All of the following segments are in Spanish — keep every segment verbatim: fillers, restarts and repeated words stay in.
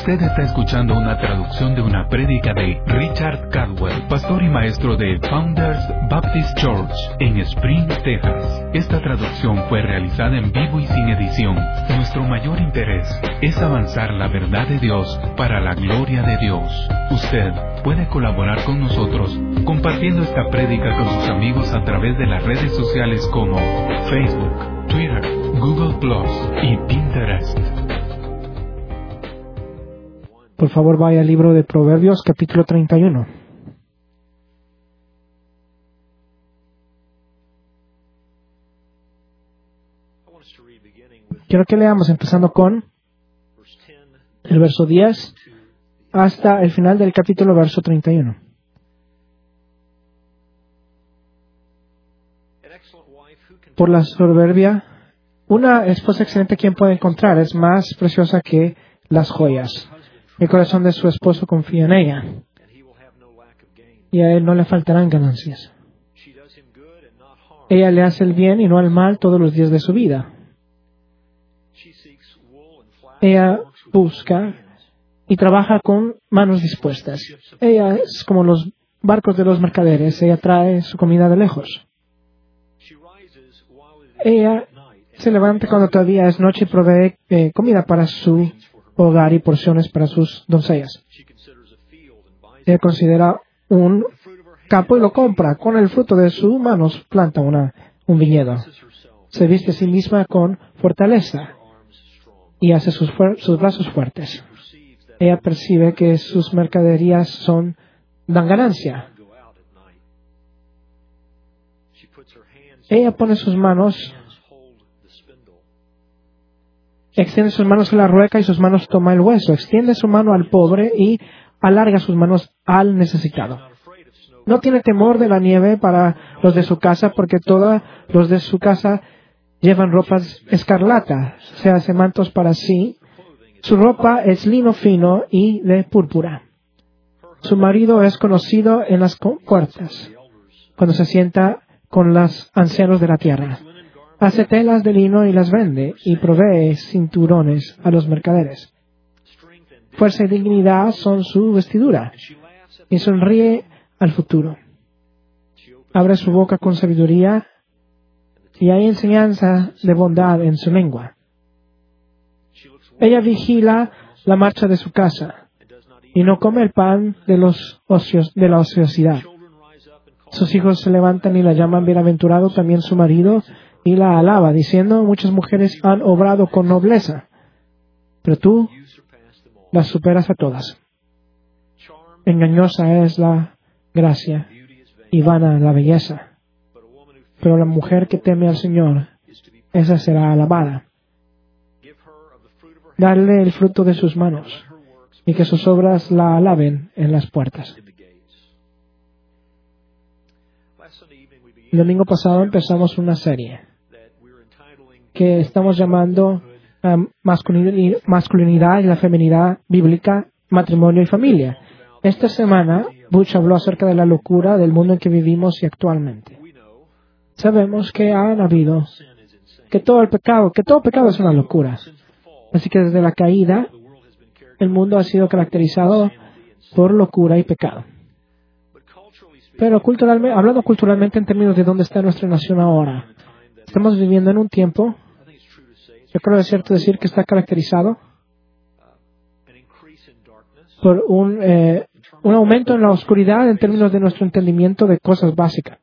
Usted está escuchando una traducción de una prédica de Richard Caldwell, pastor y maestro de Founders Baptist Church en Spring, Texas. Esta traducción fue realizada en vivo y sin edición. Nuestro mayor interés es avanzar la verdad de Dios para la gloria de Dios. Usted puede colaborar con nosotros compartiendo esta prédica con sus amigos a través de las redes sociales como Facebook, Twitter, Google Plus y Pinterest. Por favor, vaya al libro de Proverbios, capítulo treinta y uno. Quiero que leamos empezando con el verso diez hasta el final del capítulo, verso treinta y uno. Por la soberbia, una esposa excelente, ¿quién puede encontrar? Es más preciosa que las joyas. El corazón de su esposo confía en ella, y a él no le faltarán ganancias. Ella le hace el bien y no el mal todos los días de su vida. Ella busca y trabaja con manos dispuestas. Ella es como los barcos de los mercaderes. Ella trae su comida de lejos. Ella se levanta cuando todavía es noche y provee eh, comida para su hogar y porciones para sus doncellas. Ella considera un campo y lo compra. Con el fruto de sus manos planta una, un viñedo. Se viste a sí misma con fortaleza y hace sus, fuer- sus brazos fuertes. Ella percibe que sus mercaderías son, dan ganancia. Ella pone sus manos, extiende sus manos a la rueca y sus manos toma el hueso. Extiende su mano al pobre y alarga sus manos al necesitado. No tiene temor de la nieve para los de su casa, porque todos los de su casa llevan ropas escarlata. Se hace mantos para sí. Su ropa es lino fino y de púrpura. Su marido es conocido en las puertas, cuando se sienta con los ancianos de la tierra. Hace telas de lino y las vende, y provee cinturones a los mercaderes. Fuerza y dignidad son su vestidura, y sonríe al futuro. Abre su boca con sabiduría, y hay enseñanza de bondad en su lengua. Ella vigila la marcha de su casa, y no come el pan de, los ocios, de la ociosidad. Sus hijos se levantan y la llaman bienaventurado, también su marido, y la alaba, diciendo: muchas mujeres han obrado con nobleza, pero tú las superas a todas. Engañosa es la gracia y vana la belleza, pero la mujer que teme al Señor, esa será alabada. Dale el fruto de sus manos, y que sus obras la alaben en las puertas. El domingo pasado empezamos una serie que estamos llamando um, masculinidad, masculinidad y la feminidad bíblica, matrimonio y familia. Esta semana, Butch habló acerca de la locura del mundo en que vivimos y actualmente. Sabemos que han habido, que todo el pecado, que todo pecado es una locura. Así que desde la caída, el mundo ha sido caracterizado por locura y pecado. Pero culturalmente, hablando culturalmente en términos de dónde está nuestra nación ahora, estamos viviendo en un tiempo, yo creo que es cierto decir que está caracterizado por un, eh, un aumento en la oscuridad en términos de nuestro entendimiento de cosas básicas.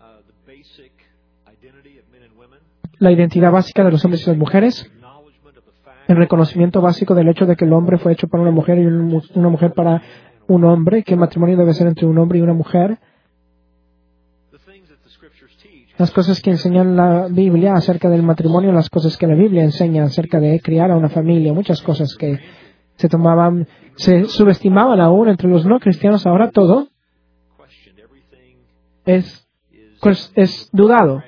La identidad básica de los hombres y las mujeres, el reconocimiento básico del hecho de que el hombre fue hecho para una mujer y una mujer para un hombre, que el matrimonio debe ser entre un hombre y una mujer. Las cosas que enseña la Biblia acerca del matrimonio, las cosas que la Biblia enseña acerca de criar a una familia, muchas cosas que se tomaban, se subestimaban aún entre los no cristianos, ahora todo es, pues, es dudado.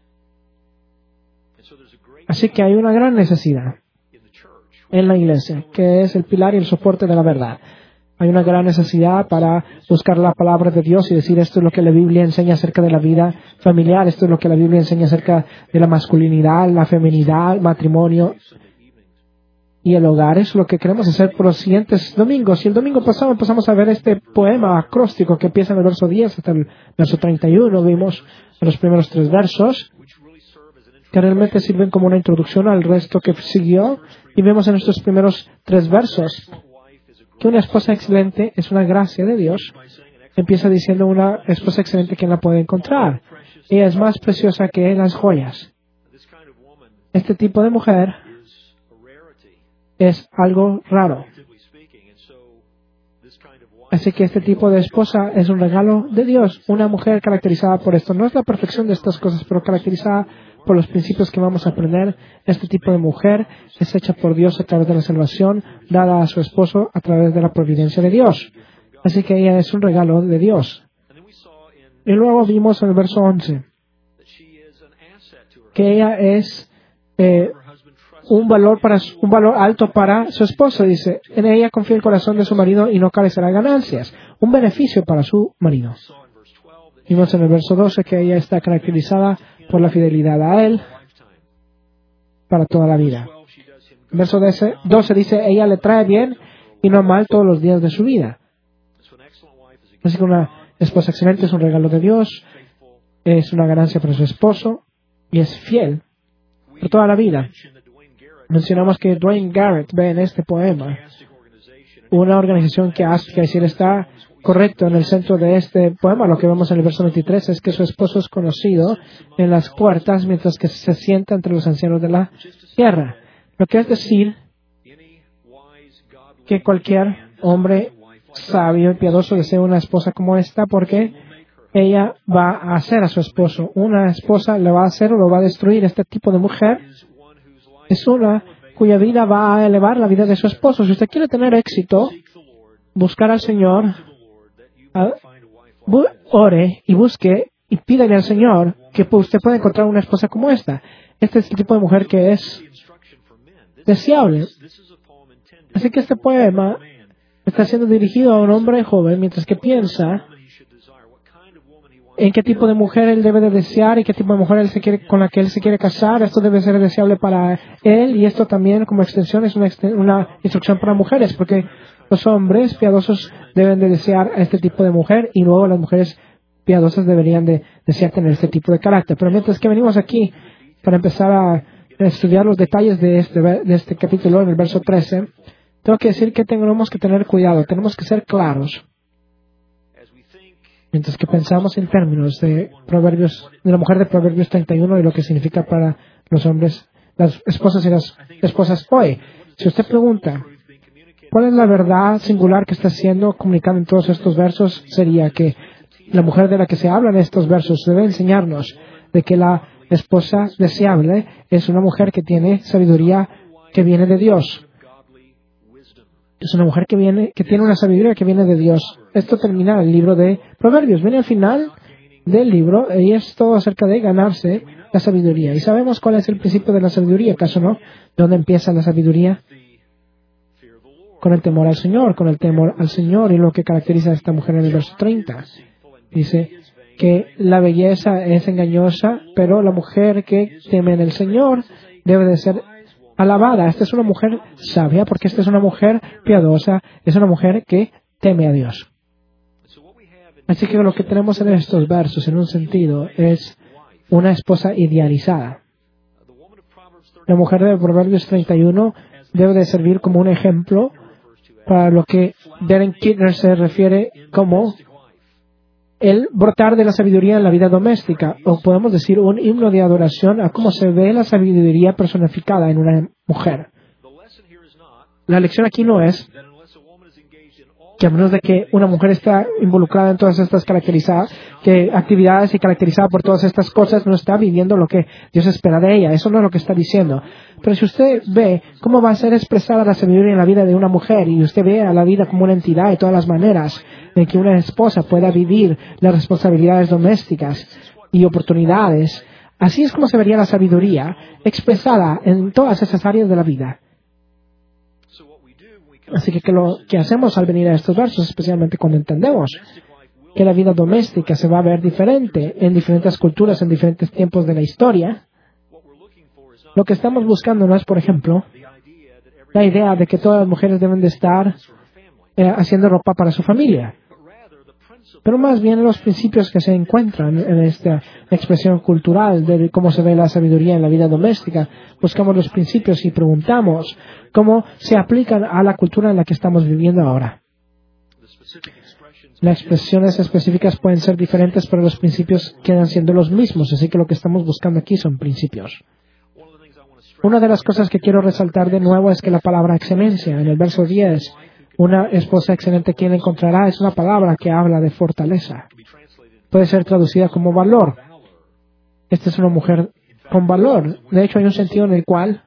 Así que hay una gran necesidad en la iglesia, que es el pilar y el soporte de la verdad. Hay una gran necesidad para buscar la palabra de Dios y decir: esto es lo que la Biblia enseña acerca de la vida familiar, esto es lo que la Biblia enseña acerca de la masculinidad, la feminidad, el matrimonio. y el hogar es lo que queremos hacer por los siguientes domingos. Y el domingo pasado empezamos a ver este poema acróstico que empieza en el verso diez hasta el verso treinta y uno. Vimos los primeros tres versos que realmente sirven como una introducción al resto que siguió. Y vemos en estos primeros tres versos que una esposa excelente es una gracia de Dios. Empieza diciendo una esposa excelente, ¿quién la puede encontrar? Ella es más preciosa que las joyas. Este tipo de mujer es algo raro. Así que este tipo de esposa es un regalo de Dios. Una mujer caracterizada por esto. No es la perfección de estas cosas, pero caracterizada por los principios que vamos a aprender. Este tipo de mujer es hecha por Dios a través de la salvación, dada a su esposo a través de la providencia de Dios. Así que ella es un regalo de Dios. Y luego vimos en el verso once que ella es eh, un valor para un valor alto para su esposo. Dice, en ella confía el corazón de su marido y no carecerá de ganancias. Un beneficio para su marido. Vimos en el verso doce que ella está caracterizada por la fidelidad a él para toda la vida. En verso doce dice, ella le trae bien y no mal todos los días de su vida. Así que una esposa excelente es un regalo de Dios, es una ganancia para su esposo y es fiel por toda la vida. Mencionamos que Dwayne Garrett ve en este poema una organización que hace que decir está correcto en el centro de este poema. Lo que vemos en el verso veintitrés es que su esposo es conocido en las puertas mientras que se sienta entre los ancianos de la tierra. Lo que es decir que cualquier hombre sabio y piadoso desea una esposa como esta porque ella va a hacer a su esposo. Una esposa le va a hacer o lo va a destruir. Este tipo de mujer es una cuya vida va a elevar la vida de su esposo. Si usted quiere tener éxito, buscar al Señor, a, bu, ore y busque y pídale al Señor que usted pueda encontrar una esposa como esta. Este es el tipo de mujer que es deseable. Así que este poema está siendo dirigido a un hombre joven mientras que piensa en qué tipo de mujer él debe de desear y qué tipo de mujer él se quiere, con la que él se quiere casar. Esto debe ser deseable para él y esto también como extensión es una, una instrucción para mujeres porque los hombres piadosos deben de desear a este tipo de mujer y luego las mujeres piadosas deberían de desear tener este tipo de carácter. Pero mientras que venimos aquí para empezar a estudiar los detalles de este, de este capítulo en el verso trece, tengo que decir que tenemos que tener cuidado, tenemos que ser claros. Mientras que pensamos en términos de Proverbios, de la mujer de Proverbios treinta y uno y lo que significa para los hombres, las esposas y las esposas hoy. Si usted pregunta, ¿cuál es la verdad singular que está siendo comunicada en todos estos versos? Sería que la mujer de la que se habla en estos versos debe enseñarnos de que la esposa deseable es una mujer que tiene sabiduría que viene de Dios. Es una mujer que viene, que tiene una sabiduría que viene de Dios. Esto termina el libro de Proverbios. Viene al final del libro y es todo acerca de ganarse la sabiduría. Y sabemos cuál es el principio de la sabiduría, ¿acaso no? ¿De dónde empieza la sabiduría? Con el temor al Señor, con el temor al Señor y lo que caracteriza a esta mujer en el verso treinta. Dice que la belleza es engañosa, pero la mujer que teme en el Señor debe de ser alabada. Esta es una mujer sabia porque esta es una mujer piadosa, es una mujer que teme a Dios. Así que lo que tenemos en estos versos, en un sentido, es una esposa idealizada. La mujer de Proverbios treinta y uno debe de servir como un ejemplo para lo que Darren Kidner se refiere como el brotar de la sabiduría en la vida doméstica, o podemos decir un himno de adoración a cómo se ve la sabiduría personificada en una mujer. La lección aquí no es que a menos de que una mujer está involucrada en todas estas caracterizadas, que actividades y caracterizada por todas estas cosas, no está viviendo lo que Dios espera de ella. Eso no es lo que está diciendo. Pero si usted ve cómo va a ser expresada la sabiduría en la vida de una mujer y usted ve a la vida como una entidad y todas las maneras de que una esposa pueda vivir las responsabilidades domésticas y oportunidades, así es como se vería la sabiduría expresada en todas esas áreas de la vida. Así que, que lo que hacemos al venir a estos versos, especialmente cuando entendemos que la vida doméstica se va a ver diferente en diferentes culturas, en diferentes tiempos de la historia, lo que estamos buscando no es, por ejemplo, la idea de que todas las mujeres deben de estar eh, haciendo ropa para su familia, pero más bien los principios que se encuentran en esta expresión cultural de cómo se ve la sabiduría en la vida doméstica. Buscamos los principios y preguntamos cómo se aplican a la cultura en la que estamos viviendo ahora. Las expresiones específicas pueden ser diferentes, pero los principios quedan siendo los mismos, así que lo que estamos buscando aquí son principios. Una de las cosas que quiero resaltar de nuevo es que la palabra excelencia, en el verso diez, una esposa excelente quien encontrará, es una palabra que habla de fortaleza. Puede ser traducida como valor. Esta es una mujer con valor. De hecho, hay un sentido en el cual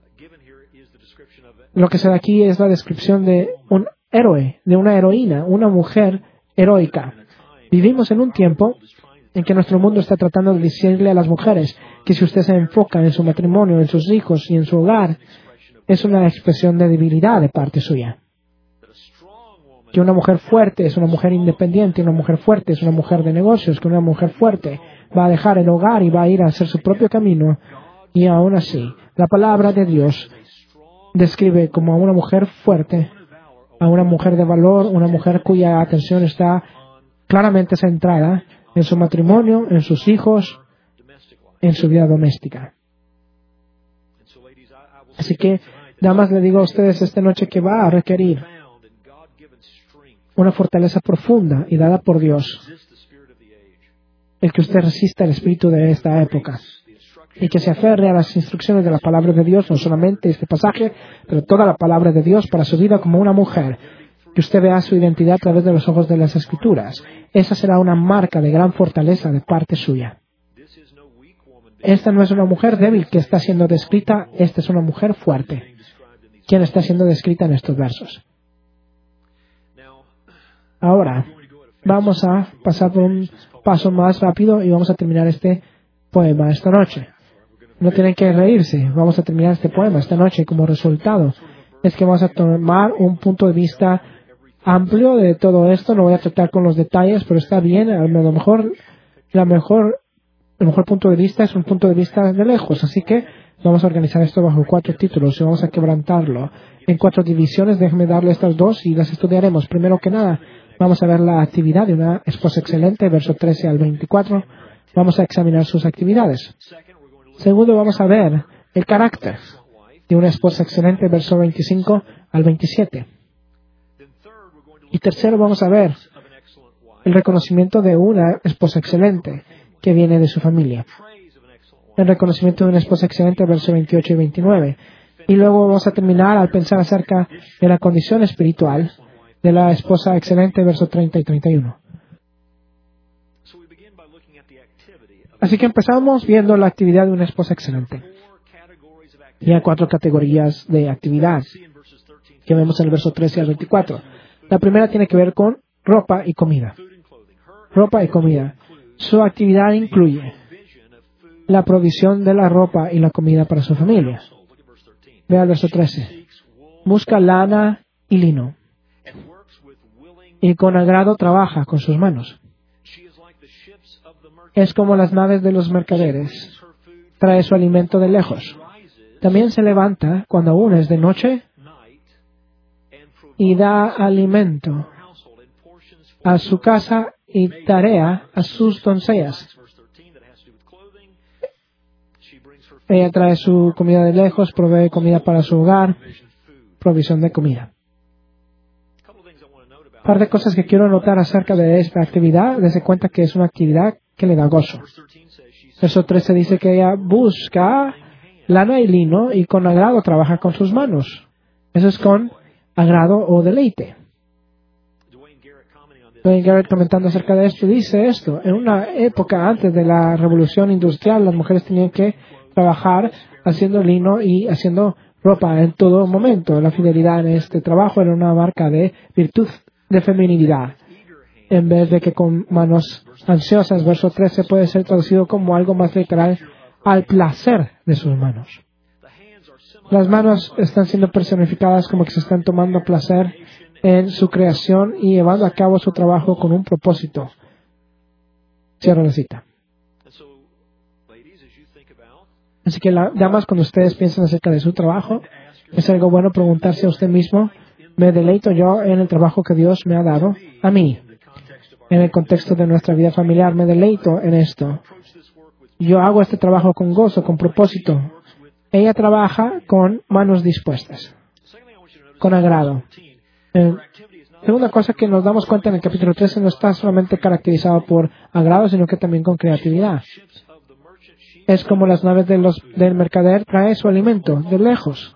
lo que se da aquí es la descripción de un héroe, de una heroína, una mujer heroica. Vivimos en un tiempo en que nuestro mundo está tratando de decirle a las mujeres que si usted se enfoca en su matrimonio, en sus hijos y en su hogar, es una expresión de debilidad de parte suya. Que una mujer fuerte es una mujer independiente, una mujer fuerte es una mujer de negocios, que una mujer fuerte va a dejar el hogar y va a ir a hacer su propio camino. Y aún así, la palabra de Dios describe como a una mujer fuerte, a una mujer de valor, una mujer cuya atención está claramente centrada en su matrimonio, en sus hijos, en su vida doméstica. Así que, damas, le digo a ustedes esta noche que va a requerir una fortaleza profunda y dada por Dios, el que usted resista el espíritu de esta época y que se aferre a las instrucciones de la palabra de Dios, no solamente este pasaje, pero toda la palabra de Dios para su vida como una mujer, que usted vea su identidad a través de los ojos de las Escrituras. Esa será una marca de gran fortaleza de parte suya. Esta no es una mujer débil que está siendo descrita, esta es una mujer fuerte, quien está siendo descrita en estos versos. Ahora, vamos a pasar por un paso más rápido y vamos a terminar este poema esta noche. No tienen que reírse, vamos a terminar este poema esta noche. Como resultado es que vamos a tomar un punto de vista amplio de todo esto. No voy a tratar con los detalles, pero está bien. A lo mejor, la mejor, el mejor punto de vista es un punto de vista de lejos. Así que vamos a organizar esto bajo cuatro títulos y vamos a quebrantarlo en cuatro divisiones. Déjenme darle estas dos y las estudiaremos. Primero que nada, vamos a ver la actividad de una esposa excelente, verso trece al veinticuatro. Vamos a examinar sus actividades. Segundo, vamos a ver el carácter de una esposa excelente, verso veinticinco al veintisiete. Y tercero, vamos a ver el reconocimiento de una esposa excelente que viene de su familia. El reconocimiento de una esposa excelente, verso veintiocho y veintinueve. Y luego vamos a terminar al pensar acerca de la condición espiritual de la esposa excelente, verso treinta y treinta y uno. Así que empezamos viendo la actividad de una esposa excelente. Y hay cuatro categorías de actividad que vemos en el verso trece al veinticuatro. La primera tiene que ver con ropa y comida. Ropa y comida. Su actividad incluye la provisión de la ropa y la comida para su familia. Vea el verso trece. Busca lana y lino, y con agrado trabaja con sus manos. Es como las naves de los mercaderes. Trae su alimento de lejos. También se levanta cuando aún es de noche y da alimento a su casa y tarea a sus doncellas. Ella trae su comida de lejos, provee comida para su hogar, provisión de comida. Un par de cosas que quiero notar acerca de esta actividad. Dese cuenta que es una actividad que le da gozo. Verso trece dice que ella busca lana y lino y con agrado trabaja con sus manos. Eso es con agrado o deleite. Dwayne Garrett, comentando acerca de esto, dice esto: en una época antes de la revolución industrial, las mujeres tenían que trabajar haciendo lino y haciendo ropa en todo momento. La fidelidad en este trabajo era una marca de virtud, de feminidad, en vez de que con manos ansiosas. Verso trece puede ser traducido como algo más literal, al placer de sus manos. Las manos están siendo personificadas como que se están tomando placer en su creación y llevando a cabo su trabajo con un propósito. Cierro la cita. Así que, la, damas, cuando ustedes piensan acerca de su trabajo, Es algo bueno preguntarse a usted mismo, ¿me deleito yo en el trabajo que Dios me ha dado a mí? En el contexto de nuestra vida familiar, ¿me deleito en esto? Yo hago este trabajo con gozo, con propósito. Ella trabaja con manos dispuestas, con agrado. Eh, segunda cosa que nos damos cuenta en el capítulo trece, no está solamente caracterizado por agrado, sino que también con creatividad. Es como las naves de los, del mercader trae su alimento de lejos.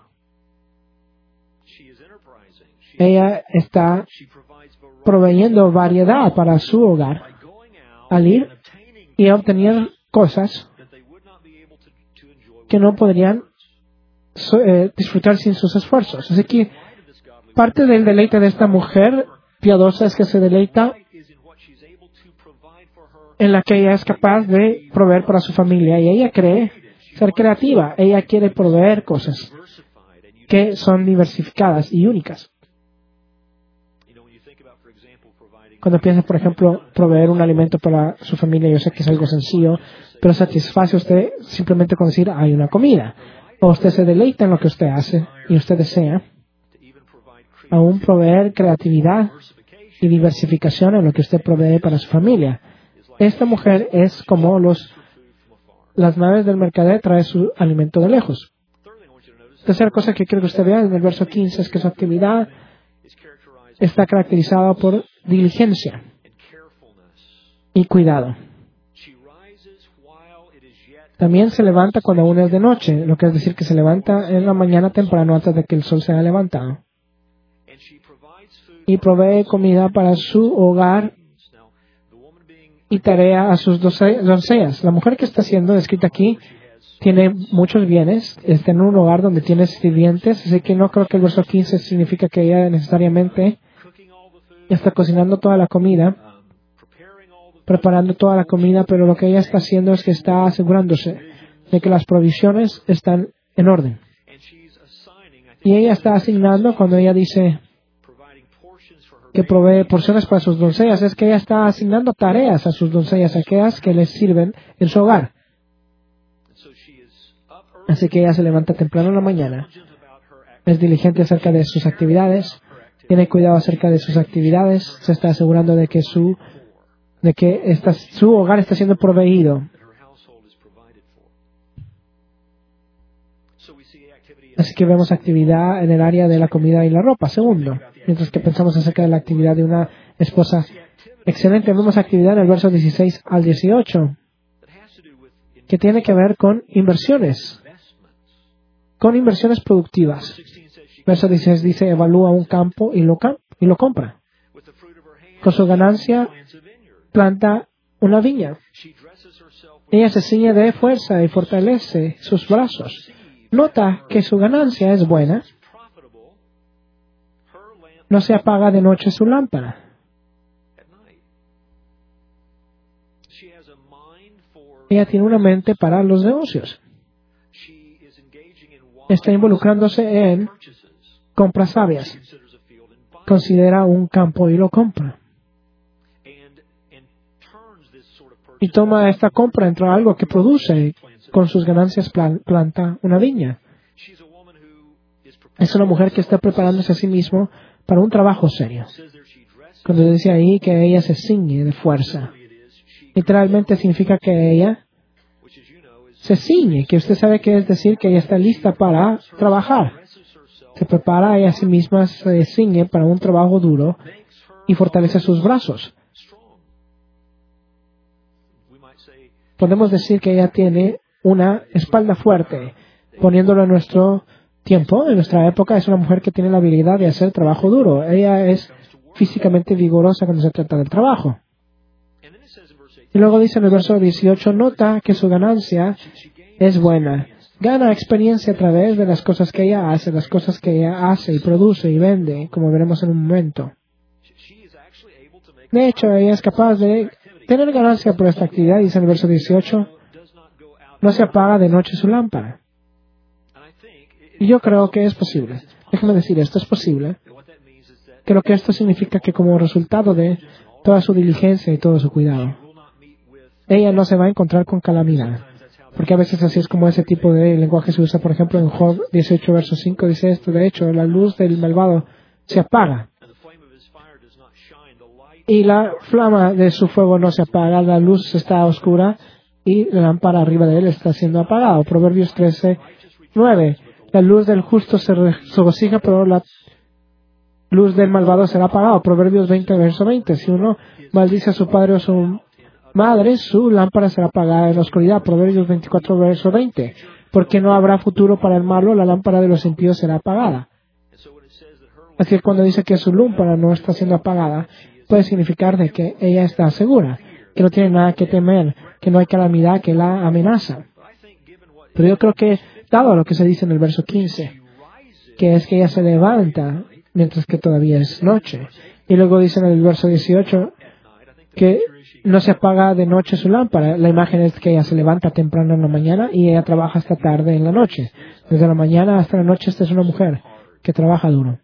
Ella está proveyendo variedad para su hogar al ir y obtener cosas que no podrían eh, disfrutar sin sus esfuerzos. Así que parte del deleite de esta mujer piadosa es que se deleita en la que ella es capaz de proveer para su familia, y ella cree ser creativa. Ella quiere proveer cosas que son diversificadas y únicas. Cuando piensa, por ejemplo, proveer un alimento para su familia, yo sé que es algo sencillo, pero satisface a usted simplemente con decir hay una comida. O usted se deleita en lo que usted hace y usted desea aún proveer creatividad y diversificación en lo que usted provee para su familia. Esta mujer es como los, las naves del mercader trae su alimento de lejos. Tercera cosa que quiero que usted vea en el verso quince es que su actividad está caracterizada por diligencia y cuidado. También se levanta cuando aún es de noche, lo que es decir que se levanta en la mañana temprano antes de que el sol se haya levantado. Y provee comida para su hogar y tarea a sus doncellas. La mujer que está siendo descrita aquí tiene muchos bienes, está en un hogar donde tiene sirvientes, así que no creo que el verso quince significa que ella necesariamente está cocinando toda la comida, preparando toda la comida, pero lo que ella está haciendo es que está asegurándose de que las provisiones están en orden. Y ella está asignando, cuando ella dice que provee porciones para sus doncellas, es que ella está asignando tareas a sus doncellas, aquellas que les sirven en su hogar. Así que ella se levanta temprano en la mañana, es diligente acerca de sus actividades, tiene cuidado acerca de sus actividades, se está asegurando de que su de que esta, su hogar está siendo proveído. Así que vemos actividad en el área de la comida y la ropa. Segundo, mientras que pensamos acerca de la actividad de una esposa excelente, vemos actividad en el verso dieciséis al dieciocho, que tiene que ver con inversiones, con inversiones productivas. Verso dieciséis dice, evalúa un campo y lo, y lo compra. Con su ganancia, planta una viña. Ella se ciñe de fuerza y fortalece sus brazos. Nota que su ganancia es buena. No se apaga de noche su lámpara. Ella tiene una mente para los negocios. Está involucrándose en compras sabias. Considera un campo y lo compra. Y toma esta compra entre algo que produce. Con sus ganancias plan, planta una viña. Es una mujer que está preparándose a sí misma para un trabajo serio. Cuando dice ahí que ella se ciñe de fuerza, literalmente significa que ella se ciñe, que usted sabe que es decir que ella está lista para trabajar. Se prepara a ella a sí misma, se ciñe para un trabajo duro y fortalece sus brazos. Podemos decir que ella tiene una espalda fuerte. Poniéndolo en nuestro tiempo, en nuestra época, es una mujer que tiene la habilidad de hacer trabajo duro. Ella es físicamente vigorosa cuando se trata del trabajo. Y luego dice en el verso dieciocho, nota que su ganancia es buena. Gana experiencia a través de las cosas que ella hace, las cosas que ella hace y produce y vende, como veremos en un momento. De hecho, ella es capaz de tener ganancia por esta actividad, dice en el verso dieciocho, no se apaga de noche su lámpara. Y yo creo que es posible. Déjame decir, esto es posible. Creo que esto significa que como resultado de toda su diligencia y todo su cuidado, ella no se va a encontrar con calamidad. Porque a veces así es como ese tipo de lenguaje se usa. Por ejemplo, en Job dieciocho, verso cinco dice esto. De hecho, la luz del malvado se apaga. Y la flama de su fuego no se apaga. La luz está oscura y la lámpara arriba de él está siendo apagada. Proverbios trece, nueve. La luz del justo se regocija, pero la luz del malvado será apagada. Proverbios veinte, verso veinte. Si uno maldice a su padre o su madre, su lámpara será apagada en la oscuridad. Proverbios veinticuatro, verso veinte. Porque no habrá futuro para el malo, la lámpara de los impíos será apagada. Así que cuando dice que su lámpara no está siendo apagada, puede significar de que ella está segura, que no tiene nada que temer, que no hay calamidad que la amenaza. Pero yo creo que, dado lo que se dice en el verso quince, que es que ella se levanta mientras que todavía es noche. Y luego dice en el verso dieciocho que no se apaga de noche su lámpara. La imagen es que ella se levanta temprano en la mañana y ella trabaja hasta tarde en la noche. Desde la mañana hasta la noche esta es una mujer que trabaja duro.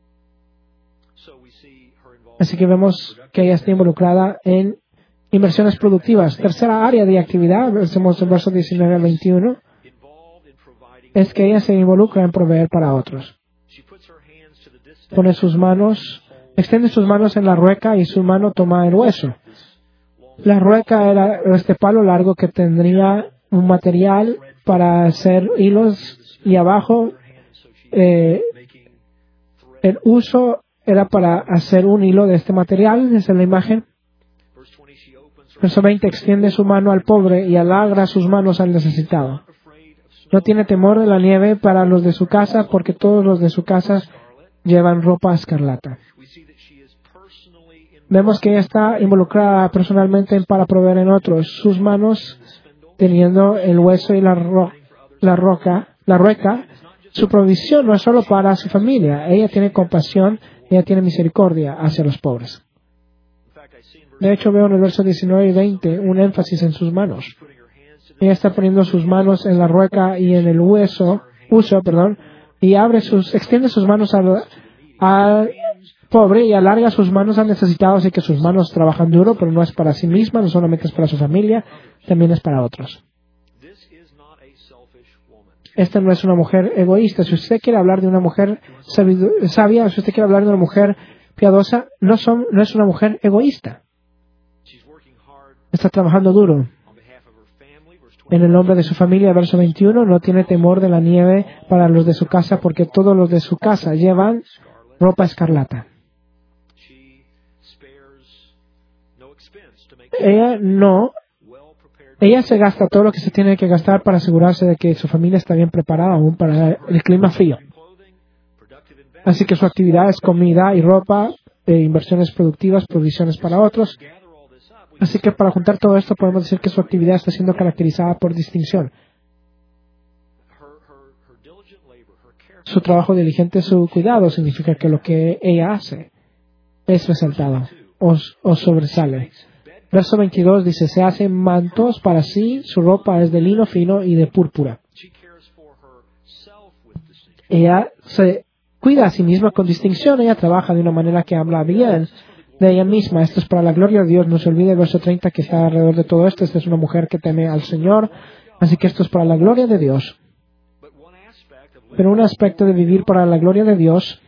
Así que vemos que ella está involucrada en inversiones productivas. Tercera área de actividad, vemos el verso diecinueve al veintiuno, es que ella se involucra en proveer para otros. Pone sus manos, extiende sus manos en la rueca y su mano toma el hueso. La rueca era este palo largo que tendría un material para hacer hilos y abajo eh, el uso era para hacer un hilo de este material. Esa es la imagen. Verso veinte, extiende su mano al pobre y halaga sus manos al necesitado. No tiene temor de la nieve para los de su casa, porque todos los de su casa llevan ropa escarlata. Vemos que ella está involucrada personalmente para proveer en otros. Sus manos, teniendo el hueso y la, ro la roca, la rueca, su provisión no es solo para su familia. Ella tiene compasión, ella tiene misericordia hacia los pobres. De hecho, veo en el verso diecinueve y veinte un énfasis en sus manos. Ella está poniendo sus manos en la rueca y en el hueso, uso, perdón, y abre sus, extiende sus manos al, al pobre y alarga sus manos al necesitado, así que sus manos trabajan duro, pero no es para sí misma, no solamente es para su familia, también es para otros. Esta no es una mujer egoísta. Si usted quiere hablar de una mujer sabia, si usted quiere hablar de una mujer piadosa, no, son, no es una mujer egoísta. Está trabajando duro. En el nombre de su familia, verso veintiuno, no tiene temor de la nieve para los de su casa, porque todos los de su casa llevan ropa escarlata. Ella no, ella se gasta todo lo que se tiene que gastar para asegurarse de que su familia está bien preparada aún para el clima frío. Así que su actividad es comida y ropa, eh, inversiones productivas, provisiones para otros. Así que para juntar todo esto podemos decir que su actividad está siendo caracterizada por distinción. Su trabajo diligente, su cuidado, significa que lo que ella hace es resaltado o, o sobresale. Verso veintidós dice, se hacen mantos para sí, su ropa es de lino fino y de púrpura. Ella se cuida a sí misma con distinción, ella trabaja de una manera que habla bien de ella misma. Esto es para la gloria de Dios. No se olvide el verso treinta que está alrededor de todo esto. Esta es una mujer que teme al Señor, así que esto es para la gloria de Dios. Pero un aspecto de vivir para la gloria de Dios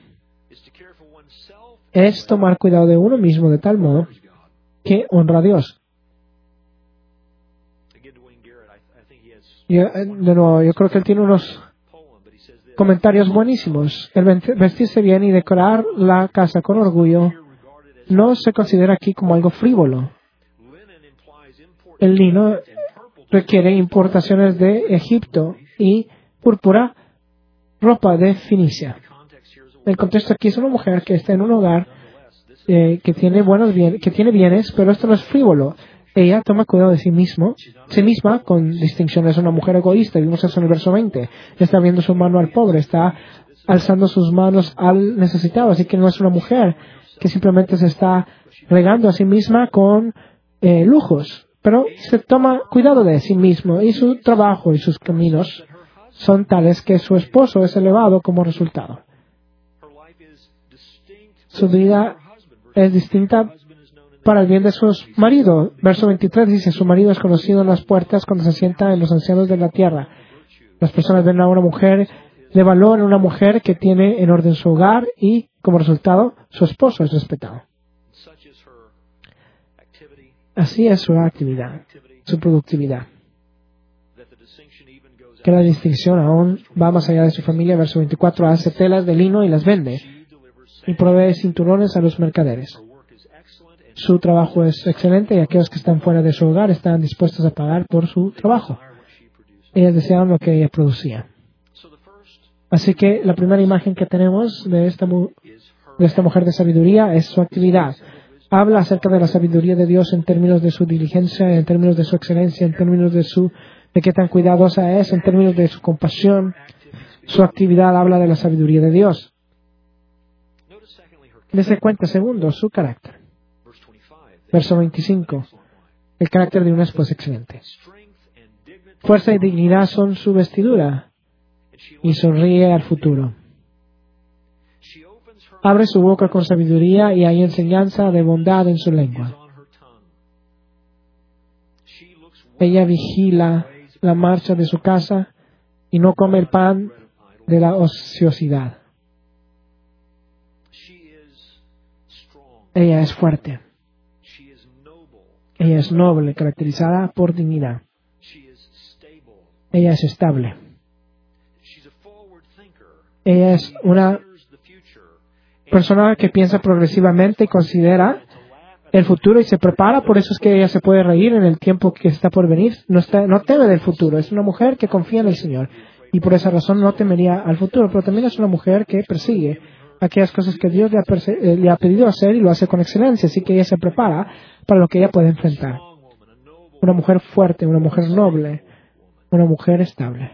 es tomar cuidado de uno mismo de tal modo que honra a Dios. Yo, de nuevo, yo creo que él tiene unos comentarios buenísimos. El vestirse bien y decorar la casa con orgullo no se considera aquí como algo frívolo. El lino requiere importaciones de Egipto y púrpura, ropa de Fenicia. El contexto aquí es una mujer que está en un hogar eh, que tiene buenos bien, que tiene bienes, pero esto no es frívolo. Ella toma cuidado de sí mismo, sí misma con distinción. Es una mujer egoísta. Vimos eso en el verso veinte. Está abriendo su mano al pobre, está alzando sus manos al necesitado. Así que no es una mujer que simplemente se está regando a sí misma con eh, lujos, pero se toma cuidado de sí mismo y su trabajo y sus caminos son tales que su esposo es elevado como resultado. Su vida es distinta para el bien de su marido. Verso veintitrés dice, su marido es conocido en las puertas cuando se sienta en los ancianos de la tierra. Las personas ven a una mujer de valor, una mujer que tiene en orden su hogar y, como resultado, su esposo es respetado. Así es su actividad, su productividad. Que la distinción aún va más allá de su familia. Verso veinticuatro, hace telas de lino y las vende y provee cinturones a los mercaderes. Su trabajo es excelente y aquellos que están fuera de su hogar están dispuestos a pagar por su trabajo. Ellas deseaban lo que ella producía. Así que la primera imagen que tenemos de esta, mu- de esta mujer de sabiduría es su actividad. Habla acerca de la sabiduría de Dios en términos de su diligencia, en términos de su excelencia, en términos de su de qué tan cuidadosa es, en términos de su compasión. Su actividad habla de la sabiduría de Dios. Dese cuenta, segundo, su carácter. Verso veinticinco. El carácter de una esposa excelente. Fuerza y dignidad son su vestidura y sonríe al futuro. Abre su boca con sabiduría y hay enseñanza de bondad en su lengua. Ella vigila la marcha de su casa y no come el pan de la ociosidad. Ella es fuerte. Ella es noble, caracterizada por dignidad. Ella es estable. Ella es una persona que piensa progresivamente y considera el futuro y se prepara. Por eso es que ella se puede reír en el tiempo que está por venir. No, está, no teme del futuro. Es una mujer que confía en el Señor y por esa razón no temería al futuro. Pero también es una mujer que persigue aquellas cosas que Dios le ha, perse- eh, le ha pedido hacer y lo hace con excelencia. Así que ella se prepara para lo que ella puede enfrentar. Una mujer fuerte, una mujer noble, una mujer estable.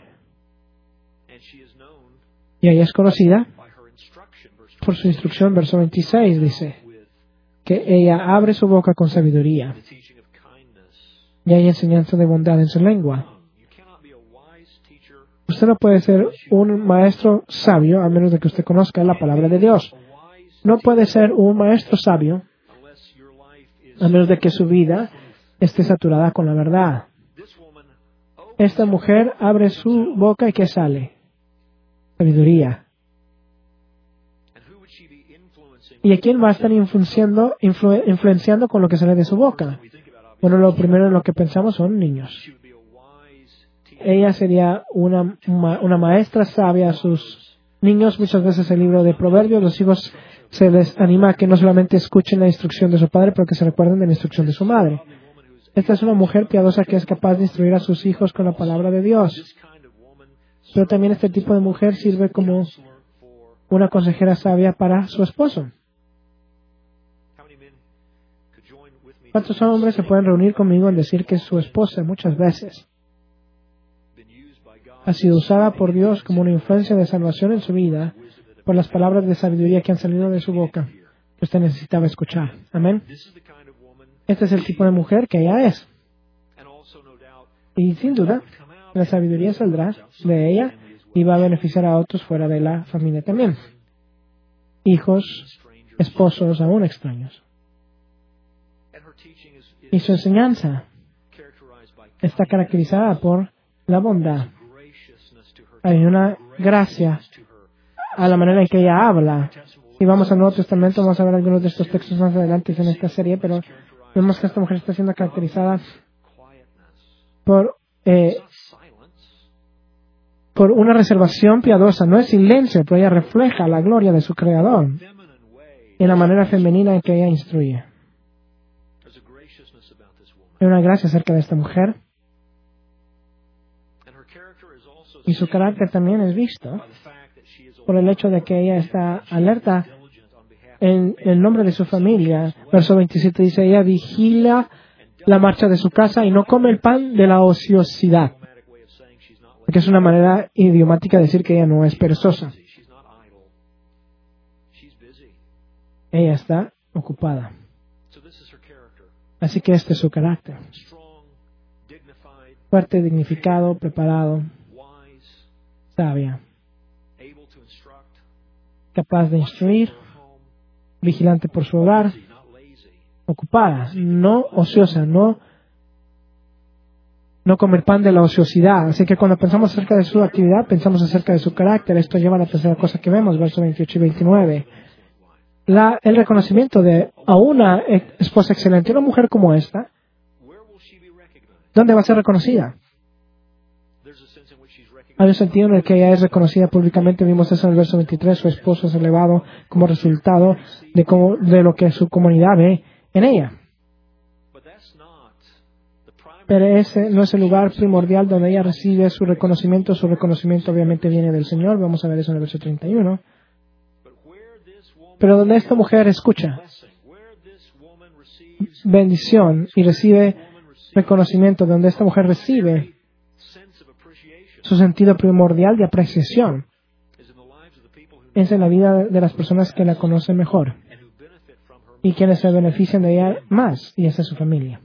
Y ella es conocida por su instrucción. Verso veintiséis dice que ella abre su boca con sabiduría y hay enseñanza de bondad en su lengua. Usted no puede ser un maestro sabio a menos de que usted conozca la palabra de Dios. No puede ser un maestro sabio a menos de que su vida esté saturada con la verdad. Esta mujer abre su boca y ¿qué sale? Sabiduría. ¿Y a quién va a estar influenciando, influ- influenciando con lo que sale de su boca? Bueno, lo primero en lo que pensamos son niños. Ella sería una, ma- una maestra sabia a sus niños. Muchas veces el libro de Proverbios, los hijos se les anima a que no solamente escuchen la instrucción de su padre, pero que se recuerden de la instrucción de su madre. Esta es una mujer piadosa que es capaz de instruir a sus hijos con la palabra de Dios. Pero también este tipo de mujer sirve como una consejera sabia para su esposo. ¿Cuántos hombres se pueden reunir conmigo en decir que su esposa muchas veces ha sido usada por Dios como una influencia de salvación en su vida por las palabras de sabiduría que han salido de su boca que usted necesitaba escuchar? Amén. Este es el tipo de mujer que ella es. Y sin duda, la sabiduría saldrá de ella y va a beneficiar a otros fuera de la familia también. Hijos, esposos, aún extraños. Y su enseñanza está caracterizada por la bondad. Hay una gracia a la manera en que ella habla. Si vamos al Nuevo Testamento, vamos a ver algunos de estos textos más adelante en esta serie, pero vemos que esta mujer está siendo caracterizada por, eh, por una reservación piadosa. No es silencio, pero ella refleja la gloria de su Creador en la manera femenina en que ella instruye. Hay una gracia acerca de esta mujer. Y su carácter también es visto por el hecho de que ella está alerta en el nombre de su familia. Verso veintisiete dice, ella vigila la marcha de su casa y no come el pan de la ociosidad. Que es una manera idiomática de decir que ella no es perezosa. Ella está ocupada. Así que este es su carácter. Fuerte, dignificado, preparado, sabia, capaz de instruir, vigilante por su hogar, ocupada, no ociosa, no, no comer pan de la ociosidad. Así que cuando pensamos acerca de su actividad, pensamos acerca de su carácter. Esto lleva a la tercera cosa que vemos, versos veintiocho y veintinueve. La, el reconocimiento de a una esposa excelente, una mujer como esta, ¿dónde va a ser reconocida? Hay un sentido en el que ella es reconocida públicamente. Vimos eso en el verso veintitrés. Su esposo es elevado como resultado de, cómo, de lo que su comunidad ve en ella. Pero ese no es el lugar primordial donde ella recibe su reconocimiento. Su reconocimiento obviamente viene del Señor. Vamos a ver eso en el verso treinta y uno. Pero donde esta mujer escucha bendición y recibe reconocimiento, donde esta mujer recibe su sentido primordial de apreciación, es en la vida de las personas que la conocen mejor y quienes se benefician de ella más, y esa es su familia.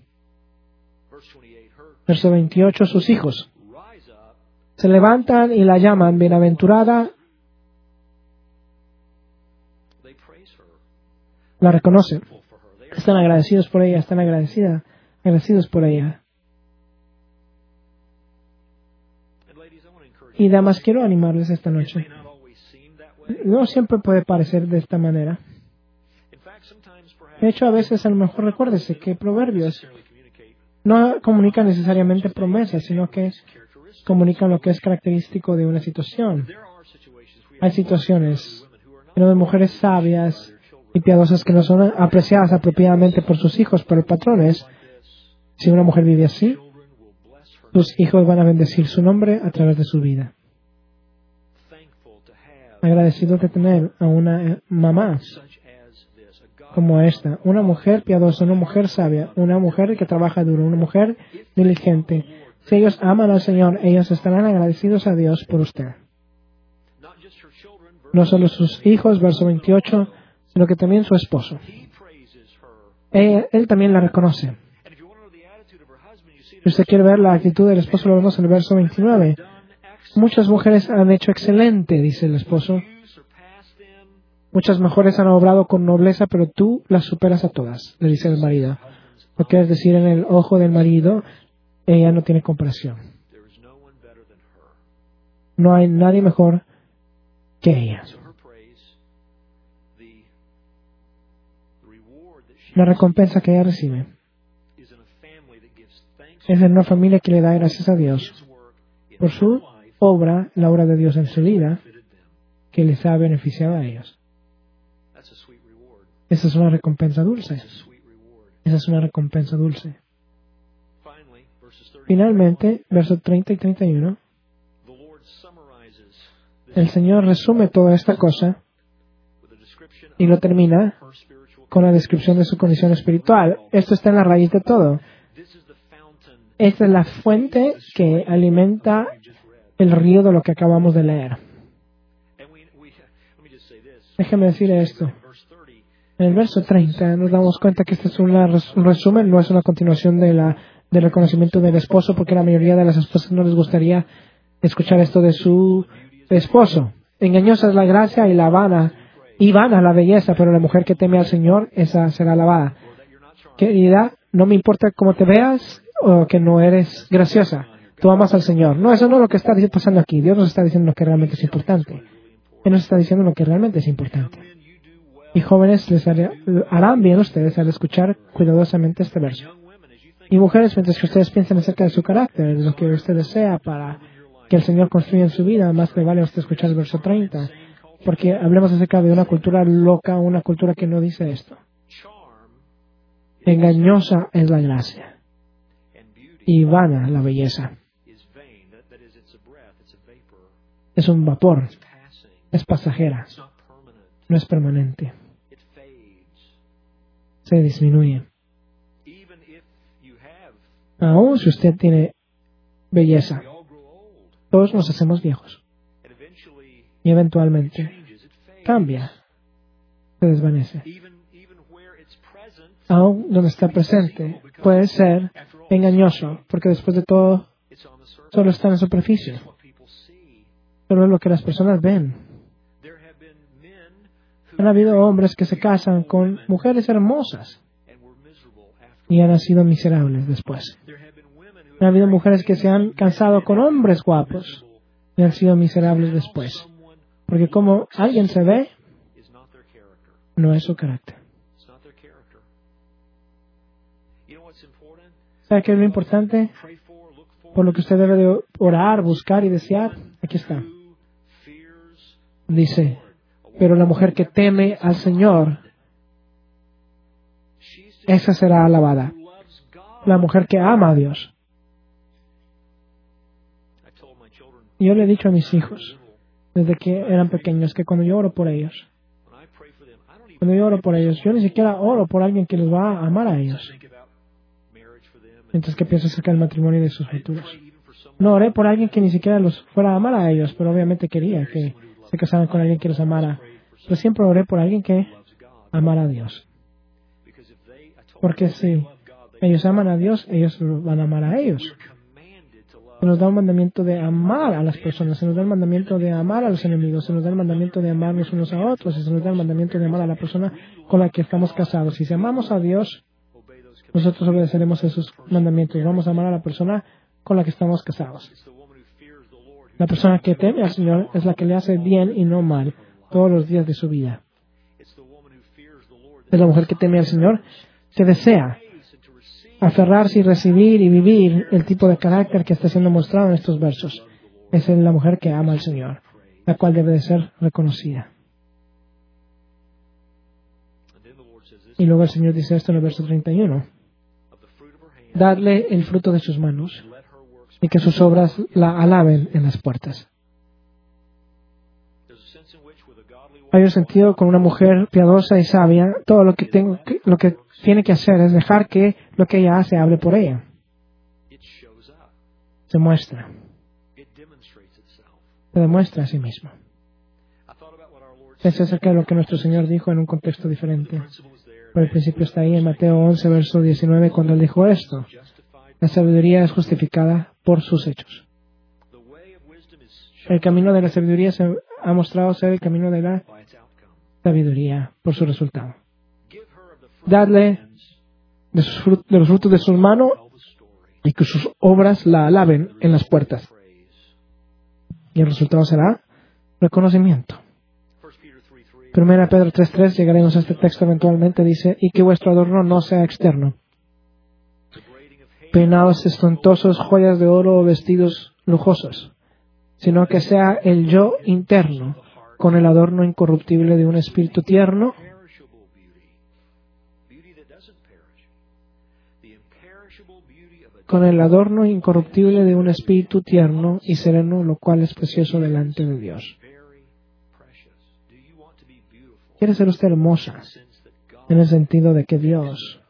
Verso veintiocho, sus hijos se levantan y la llaman bienaventurada, la reconocen, están agradecidos por ella, están agradecida, agradecidos por ella. Y damas, quiero animarles esta noche. No siempre puede parecer de esta manera. De hecho, a veces a lo mejor recuérdese que Proverbios no comunican necesariamente promesas, sino que comunican lo que es característico de una situación. Hay situaciones en donde mujeres sabias y piadosas que no son apreciadas apropiadamente por sus hijos, pero el patrón es, si una mujer vive así, sus hijos van a bendecir su nombre a través de su vida. Agradecido de tener a una mamá como esta, una mujer piadosa, una mujer sabia, una mujer que trabaja duro, una mujer diligente. Si ellos aman al Señor, ellos estarán agradecidos a Dios por usted. No solo sus hijos, verso veintiocho, sino que también su esposo. Él, él también la reconoce. Si usted quiere ver la actitud del esposo, lo vemos en el verso veintinueve. Muchas mujeres han hecho excelente, dice el esposo. Muchas mujeres han obrado con nobleza, pero tú las superas a todas, le dice el marido. Lo que es decir, en el ojo del marido, ella no tiene comparación. No hay nadie mejor que ella. La recompensa que ella recibe es en una familia que le da gracias a Dios por su obra, la obra de Dios en su vida, que les ha beneficiado a ellos. Esa es una recompensa dulce. Esa es una recompensa dulce. Finalmente, versos treinta y treinta y uno, el Señor resume toda esta cosa y lo termina con la descripción de su condición espiritual. Esto está en la raíz de todo. Esta es la fuente que alimenta el río de lo que acabamos de leer. Déjeme decir esto. En el verso treinta nos damos cuenta que este es una, un resumen, no es una continuación de la, del reconocimiento del esposo, porque la mayoría de las esposas no les gustaría escuchar esto de su esposo. Engañosa es la gracia y la vana, y vana la belleza, pero la mujer que teme al Señor, esa será alabada. Querida, no me importa cómo te veas o que no eres graciosa. Tú amas al Señor. No, eso no es lo que está pasando aquí. Dios nos está diciendo lo que realmente es importante. Él nos está diciendo lo que realmente es importante. Y jóvenes, les hará, harán bien ustedes al escuchar cuidadosamente este verso. Y mujeres, mientras que ustedes piensan acerca de su carácter, de lo que usted desea para que el Señor construya en su vida, más le vale a usted escuchar el verso treinta. Porque hablemos acerca de una cultura loca, una cultura que no dice esto. Engañosa es la gracia y vana la belleza. Es un vapor, es pasajera, no es permanente. Se disminuye. Aún si usted tiene belleza, todos nos hacemos viejos. Y eventualmente cambia, se desvanece. Aún donde está presente, puede ser engañoso, porque después de todo, solo está en la superficie. Solo es lo que las personas ven. Han habido hombres que se casan con mujeres hermosas y han sido miserables después. Ha habido mujeres que se han casado con hombres guapos y han sido miserables después. Porque como alguien se ve, no es su carácter. ¿Sabe qué es lo importante? Por lo que usted debe de orar, buscar y desear. Aquí está. Dice, pero la mujer que teme al Señor, esa será alabada. La mujer que ama a Dios. Yo le he dicho a mis hijos, desde que eran pequeños, que cuando yo oro por ellos, cuando yo oro por ellos, yo ni siquiera oro por alguien que los va a amar a ellos. Mientras que pienso acerca del matrimonio y de sus futuros. No oré por alguien que ni siquiera los fuera a amar a ellos, pero obviamente quería que se casaran con alguien que los amara. Pero siempre oré por alguien que amara a Dios. Porque si ellos aman a Dios, ellos van a amar a ellos. Se nos da un mandamiento de amar a las personas, se nos da el mandamiento de amar a los enemigos, se nos da el mandamiento de amarnos unos a otros, y se nos da el mandamiento de amar a la persona con la que estamos casados. Si amamos a Dios, nosotros obedeceremos esos mandamientos. Vamos a amar a la persona con la que estamos casados. La persona que teme al Señor es la que le hace bien y no mal todos los días de su vida. Es la mujer que teme al Señor que desea aferrarse y recibir y vivir el tipo de carácter que está siendo mostrado en estos versos. Esa es la mujer que ama al Señor, la cual debe de ser reconocida. Y luego el Señor dice esto en el verso treinta y uno. Dadle el fruto de sus manos y que sus obras la alaben en las puertas. Hay un sentido con una mujer piadosa y sabia, todo lo que, tengo, lo que tiene que hacer es dejar que lo que ella hace hable por ella. Se muestra. Se demuestra a sí misma. Pensé acerca de lo que nuestro Señor dijo en un contexto diferente. Pero el principio está ahí en Mateo once, verso diecinueve, cuando Él dijo esto. La sabiduría es justificada por sus hechos. El camino de la sabiduría se ha mostrado ser el camino de la sabiduría por su resultado. Dadle de, sus frut- de los frutos de sus manos y que sus obras la alaben en las puertas. Y el resultado será reconocimiento. Primera Pedro tres tres, llegaremos a este texto eventualmente, dice, y que vuestro adorno no sea externo. Peinados espantosos, joyas de oro o vestidos lujosos, sino que sea el yo interno, con el adorno incorruptible de un espíritu tierno, con el adorno incorruptible de un espíritu tierno y sereno, lo cual es precioso delante de Dios. ¿Quiere ser usted hermosa? En el sentido de que Dios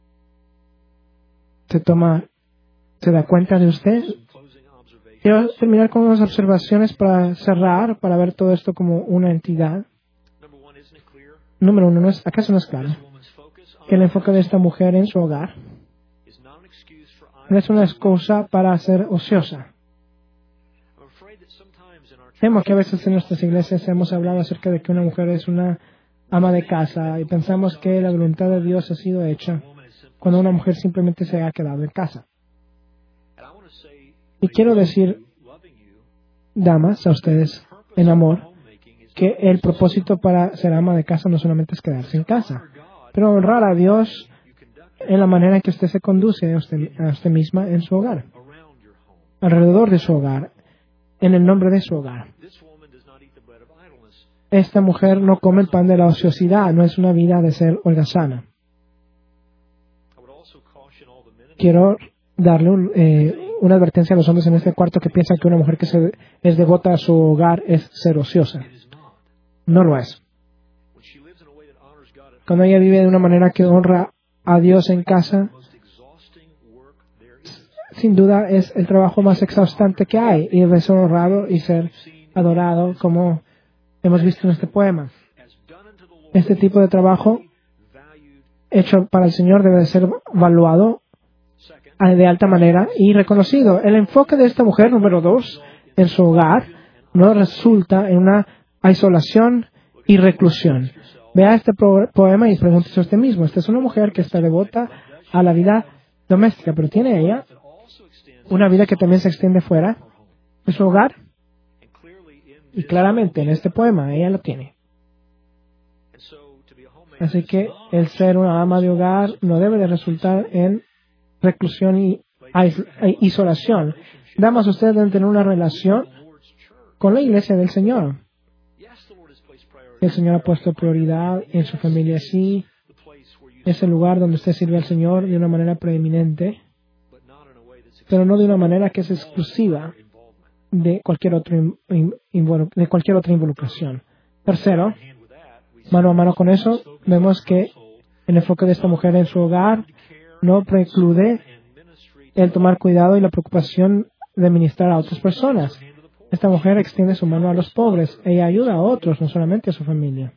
se toma, se da cuenta de usted. Quiero terminar con unas observaciones para cerrar, para ver todo esto como una entidad. Número uno, ¿no es, ¿acaso no es claro que el enfoque de esta mujer en su hogar no es una excusa para ser ociosa? Temo que a veces en nuestras iglesias hemos hablado acerca de que una mujer es una ama de casa y pensamos que la voluntad de Dios ha sido hecha cuando una mujer simplemente se ha quedado en casa. Y quiero decir, damas, a ustedes, en amor, que el propósito para ser ama de casa no solamente es quedarse en casa, pero honrar a Dios en la manera en que usted se conduce a usted, a usted misma en su hogar, alrededor de su hogar, en el nombre de su hogar. Esta mujer no come el pan de la ociosidad, no es una vida de ser holgazana. Quiero darle un, eh, una advertencia a los hombres en este cuarto que piensan que una mujer que se, es devota a su hogar es ser ociosa. No lo es. Cuando ella vive de una manera que honra a Dios en casa, sin duda es el trabajo más exhaustante que hay, y debe ser honrado y ser adorado, como hemos visto en este poema. Este tipo de trabajo hecho para el Señor debe ser valuado de alta manera y reconocido. El enfoque de esta mujer, número dos, en su hogar, no resulta en una isolación y reclusión. Vea este poema y pregúntese a usted mismo. Esta es una mujer que está devota a la vida doméstica, pero tiene ella una vida que también se extiende fuera de su hogar. Y claramente en este poema ella lo tiene. Así que el ser una ama de hogar no debe de resultar en reclusión y isolación. Damas, ustedes deben tener una relación con la iglesia del Señor. El Señor ha puesto prioridad en su familia, sí. Es el lugar donde usted sirve al Señor de una manera preeminente, pero no de una manera que es exclusiva de cualquier, otro in, in, de cualquier otra involucración. Tercero, mano a mano con eso, vemos que el enfoque de esta mujer en su hogar no preclude el tomar cuidado y la preocupación de ministrar a otras personas. Esta mujer extiende su mano a los pobres. Ella ayuda a otros, no solamente a su familia.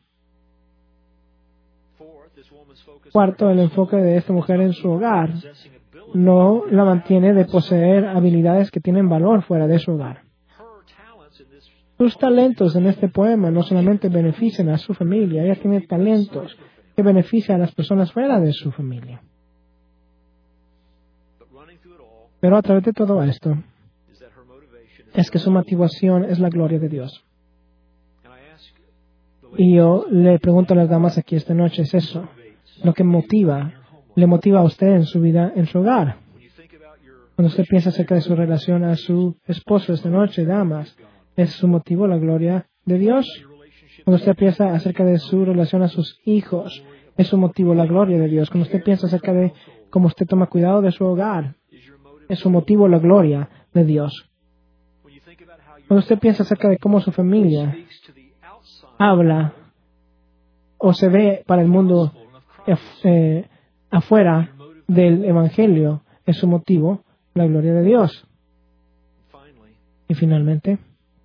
Cuarto, el enfoque de esta mujer en su hogar no la mantiene de poseer habilidades que tienen valor fuera de su hogar. Sus talentos en este poema no solamente benefician a su familia, ella tiene talentos que benefician a las personas fuera de su familia. Pero a través de todo esto, es que su motivación es la gloria de Dios. Y yo le pregunto a las damas aquí esta noche, ¿es eso lo que motiva, le motiva a usted en su vida, en su hogar? Cuando usted piensa acerca de su relación a su esposo esta noche, damas, ¿es su motivo la gloria de Dios? Cuando usted piensa acerca de su relación a sus hijos, ¿es su motivo la gloria de Dios? Cuando usted piensa acerca de cómo usted toma cuidado de su hogar, ¿es su motivo la gloria de Dios? Cuando usted piensa acerca de cómo su familia habla o se ve para el mundo eh, afuera del Evangelio, ¿es su motivo la gloria de Dios? Y finalmente,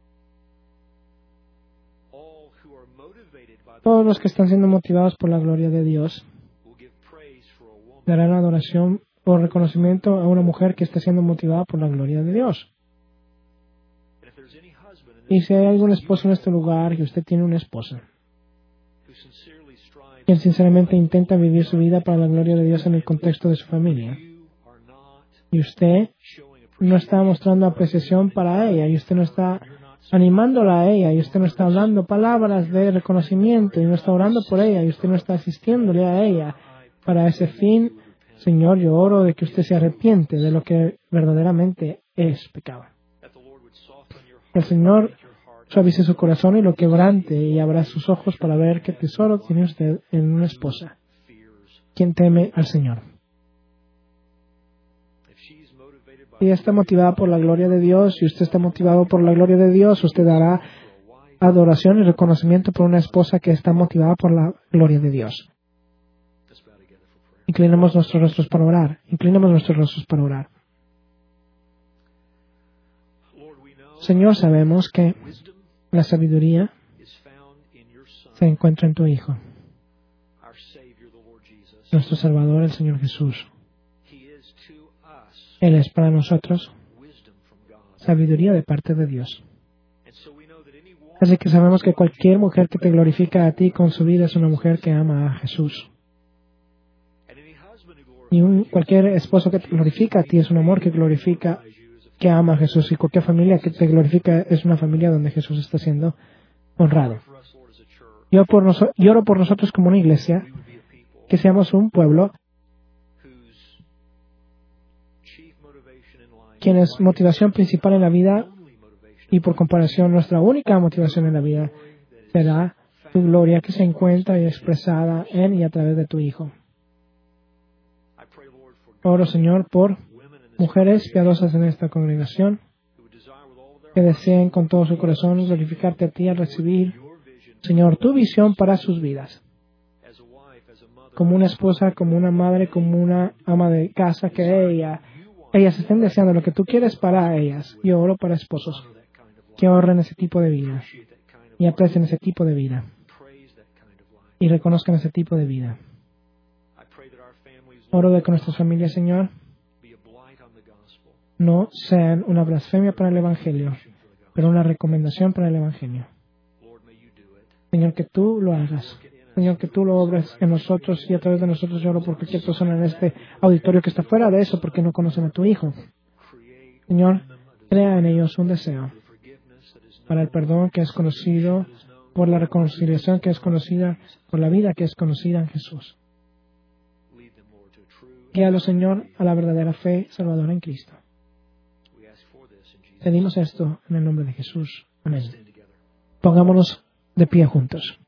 todos los que están siendo motivados por la gloria de Dios darán adoración o reconocimiento a una mujer que está siendo motivada por la gloria de Dios. Y si hay algún esposo en este lugar y usted tiene una esposa quien sinceramente intenta vivir su vida para la gloria de Dios en el contexto de su familia, y usted no está mostrando apreciación para ella, y usted no está animándola a ella, y usted no está hablando palabras de reconocimiento, y no está orando por ella, y usted no está asistiéndole a ella para ese fin, Señor, yo oro de que usted se arrepiente de lo que verdaderamente es pecado. Que el Señor suavice su corazón y lo quebrante y abra sus ojos para ver qué tesoro tiene usted en una esposa, quien teme al Señor. Si está motivada por la gloria de Dios, si usted está motivado por la gloria de Dios, usted dará adoración y reconocimiento por una esposa que está motivada por la gloria de Dios. Inclinemos nuestros rostros para orar. Inclinemos nuestros rostros para orar. Señor, sabemos que la sabiduría se encuentra en tu Hijo, nuestro Salvador, el Señor Jesús. Él es para nosotros sabiduría de parte de Dios. Así que sabemos que cualquier mujer que te glorifica a ti con su vida es una mujer que ama a Jesús. Y un, cualquier esposo que te glorifica a ti es un amor que glorifica, que ama a Jesús. Y cualquier familia que te glorifica es una familia donde Jesús está siendo honrado. Yo, por noso- yo oro por nosotros como una iglesia, que seamos un pueblo quien es motivación principal en la vida y por comparación nuestra única motivación en la vida será tu gloria que se encuentra y expresada en y a través de tu Hijo. Oro, Señor, por mujeres piadosas en esta congregación que deseen con todo su corazón glorificarte a ti al recibir, Señor, tu visión para sus vidas. Como una esposa, como una madre, como una ama de casa, que ella, ellas estén deseando lo que tú quieres para ellas. Yo oro para esposos que honren ese tipo de vida y aprecien ese tipo de vida y reconozcan ese tipo de vida. Oro de que nuestras familias, Señor, no sean una blasfemia para el Evangelio, pero una recomendación para el Evangelio. Señor, que tú lo hagas Señor, que tú lo obres en nosotros y a través de nosotros. Yo oro por cualquier persona en este auditorio que está fuera de eso porque no conocen a tu Hijo. Señor, crea en ellos un deseo para el perdón que es conocido, por la reconciliación que es conocida, por la vida que es conocida en Jesús. Guíalo, Señor, a la verdadera fe salvadora en Cristo. Pedimos esto en el nombre de Jesús. Amén. Pongámonos de pie juntos.